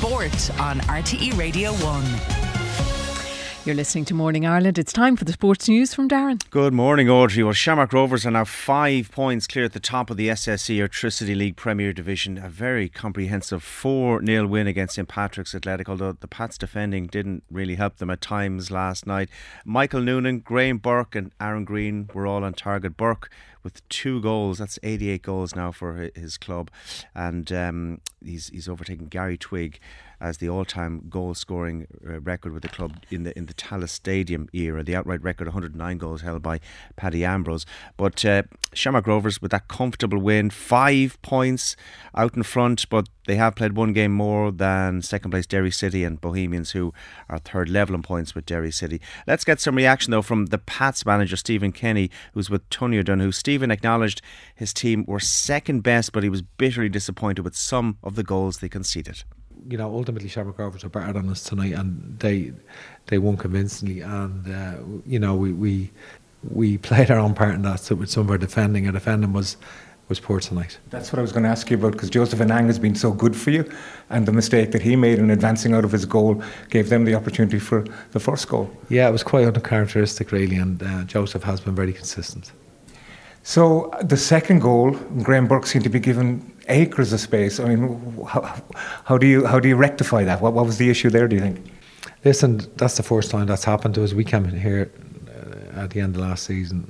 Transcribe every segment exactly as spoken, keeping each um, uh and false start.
Sport on R T E Radio one. You're listening to Morning Ireland. It's time for the sports news from Darren. Good morning, Audrey. Well, Shamrock Rovers are now five points clear at the top of the S S E Electricity League Premier Division. A very comprehensive four nil win against St Patrick's Athletic, although the Pats defending didn't really help them at times last night. Michael Noonan, Graham Burke and Aaron Green were all on target. Burke with two goals. That's eighty-eight goals now for his club. And um, he's, he's overtaken Gary Twigg as the all-time goal-scoring uh, record with the club in the in the Tallaght Stadium era. The outright record, one hundred nine goals, held by Paddy Ambrose. But uh, Shamrock Rovers with that comfortable win, five points out in front, but they have played one game more than second place Derry City and Bohemians, who are third level in points with Derry City. Let's get some reaction though from the Pats manager Stephen Kenny, who's with Tony O'Donoghue. Stephen acknowledged his team were second best, but he was bitterly disappointed with some of the goals they conceded. You know, ultimately Shamrock Rovers are better than us tonight, and they they won convincingly. And uh, you know, we, we we played our own part in that. So with some of our defending, our defending was was poor tonight. That's what I was going to ask you about, because Joseph Anang has been so good for you, and the mistake that he made in advancing out of his goal gave them the opportunity for the first goal. Yeah, it was quite uncharacteristic, really, and uh, Joseph has been very consistent. So the second goal, Graham Burke seemed to be given acres of space. I mean, how, how do you how do you rectify that? What, what was the issue there, do you think? Listen, that's the first time that's happened to us. We came in here uh, at the end of last season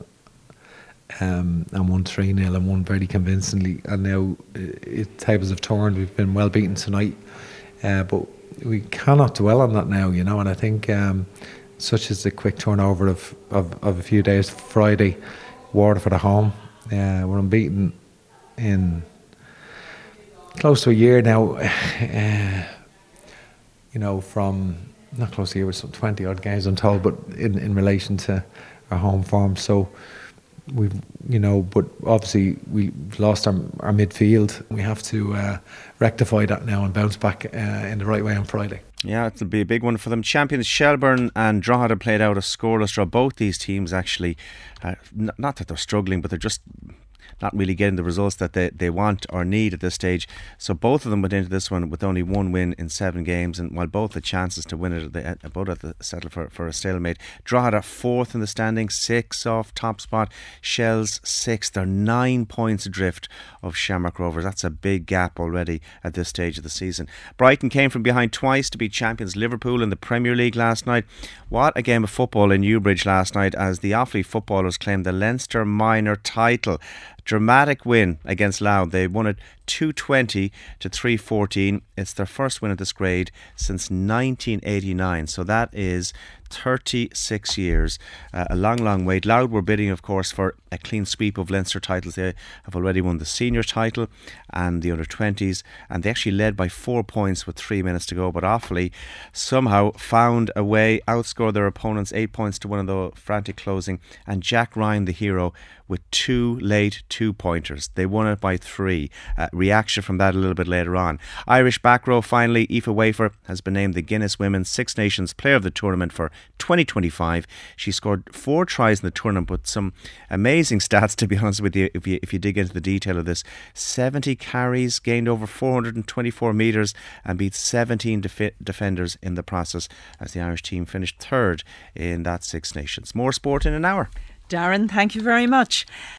um, and won three nil and won very convincingly. And now it, tables have turned. We've been well beaten tonight. Uh, but we cannot dwell on that now, you know. And I think um, such as the quick turnover of, of, of a few days. Friday, Waterford at home. Uh, we're unbeaten in close to a year now. Uh, you know, from not close to a year, but some twenty odd games I'm told, but in, in relation to our home form. So we've, you know, but obviously we've lost our, our midfield. We have to uh, rectify that now and bounce back uh, in the right way on Friday. Yeah, it'll be a big one for them. Champions Shelburne and Drogheda played out a scoreless draw. Both these teams actually, uh, n- not that they're struggling, but they're just not really getting the results that they, they want or need at this stage. So both of them went into this one with only one win in seven games, and while both the chances to win it, they both had to settle for, for a stalemate. Drogheda fourth in the standing, six off top spot. Shells sixth. They're nine points adrift of Shamrock Rovers. That's a big gap already at this stage of the season. Brighton came from behind twice to beat champions Liverpool in the Premier League last night. What a game of football in Newbridge last night as the Offaly footballers claimed the Leinster minor title. Dramatic win against Louth. They won it two twenty to three fourteen. It's their first win at this grade since nineteen eighty-nine. So that is thirty-six years. Uh, a long, long wait. Louth were bidding, of course, for a clean sweep of Leinster titles. They have already won the senior title and the under twenties, and they actually led by four points with three minutes to go. But Offaly somehow found a way, outscored their opponents eight points to one of the frantic closing, and Jack Ryan, the hero, with two late two-pointers. They won it by three. Uh, reaction from that a little bit later on. Irish back row, finally, Aoife Wafer has been named the Guinness Women's Six Nations Player of the Tournament for twenty twenty-five. She scored four tries in the tournament, but some amazing stats, to be honest with you, if you, if you dig into the detail of this. seventy carries, gained over four hundred twenty-four metres and beat seventeen def- defenders in the process, as the Irish team finished third in that Six Nations. More sport in an hour. Darren, thank you very much.